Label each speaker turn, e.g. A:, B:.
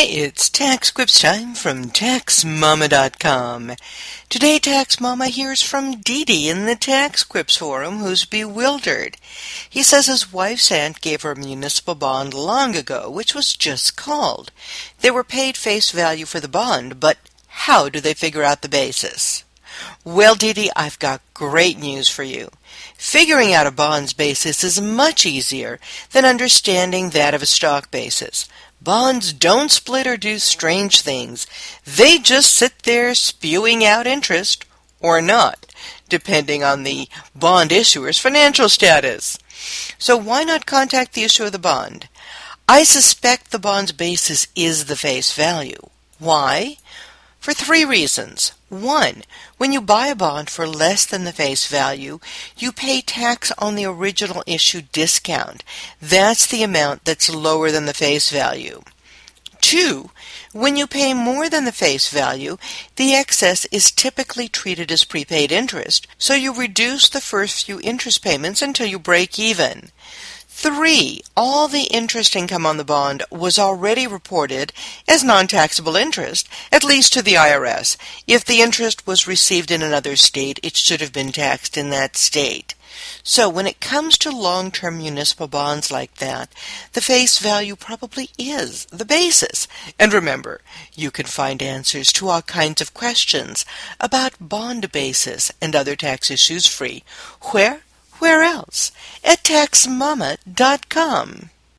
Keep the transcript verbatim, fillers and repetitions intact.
A: Hey, it's Tax Quips time from Tax Mama dot com. Today, Tax Mama hears from Dee Dee in the Tax Quips forum, who's bewildered. He says his wife's aunt gave her a municipal bond long ago, which was just called. They were paid face value for the bond, but how do they figure out the basis? Well, Dee Dee, I've got great news for you. Figuring out a bond's basis is much easier than understanding that of a stock basis. Bonds don't split or do strange things. They just sit there spewing out interest, or not, depending on the bond issuer's financial status. So why not contact the issuer of the bond? I suspect the bond's basis is the face value. Why? For three reasons. One, when you buy a bond for less than the face value, you pay tax on the original issue discount. That's the amount that's lower than the face value. Two, when you pay more than the face value, the excess is typically treated as prepaid interest, so you reduce the first few interest payments until you break even. Three, all the interest income on the bond was already reported as non-taxable interest, at least to the I R S. If the interest was received in another state, it should have been taxed in that state. So when it comes to long-term municipal bonds like that, the face value probably is the basis. And remember, you can find answers to all kinds of questions about bond basis and other tax issues free. Where? Where else? At Tax Mama dot com.